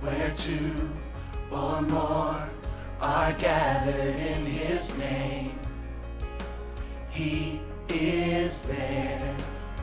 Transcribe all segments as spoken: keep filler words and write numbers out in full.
Where two or more are gathered in his name, he is there.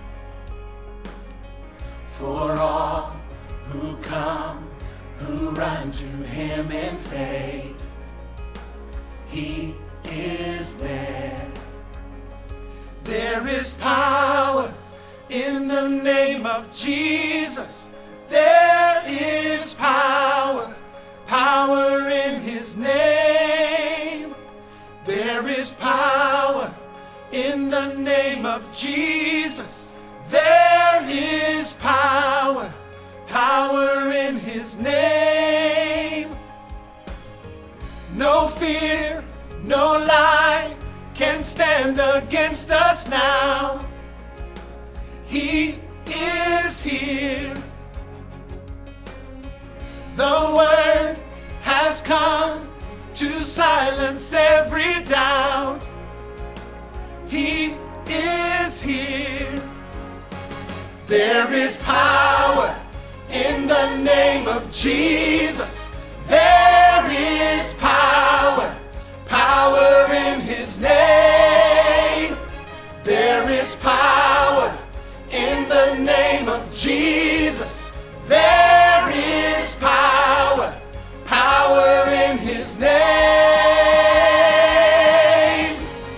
For all who come, who run to him in faith, he is there. There is power in the name of Jesus. There is power, power in his name. There is power in the name of Jesus. There is power, power in his name. No fear, no lie can stand against us now. He is here. The word has come to silence every doubt. He is here. There is power in the name of Jesus. There is power, power in his name. There is power in the name of Jesus. There is power, power in his name.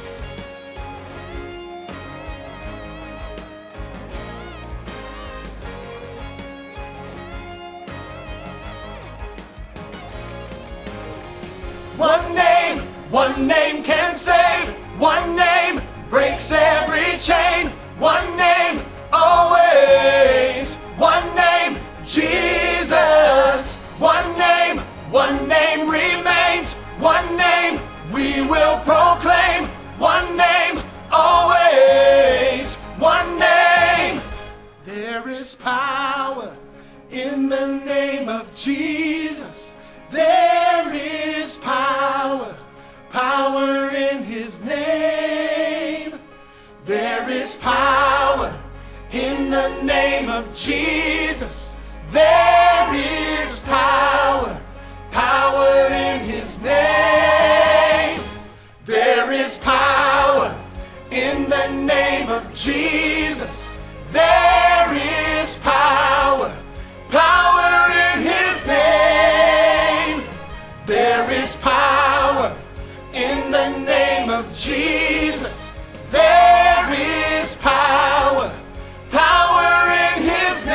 One name, one name can save. One name breaks every chain. One name always. One name, Jesus. One name, one name remains. One name we will proclaim. One name always. One name. There is power in the name of Jesus. There is power, power in his name. There is power in the name of Jesus. There is power, power in his name. There is power in the name of Jesus. There is power, power in his name. There is power in the name of Jesus. There is power, power in his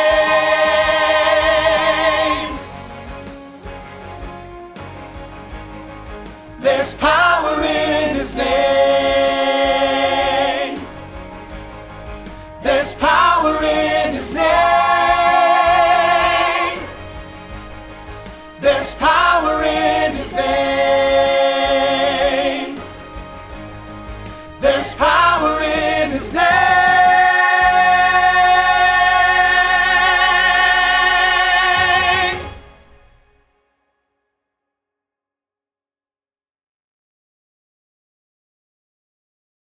name. There's power in his name. There's power in his name. There's power in his name.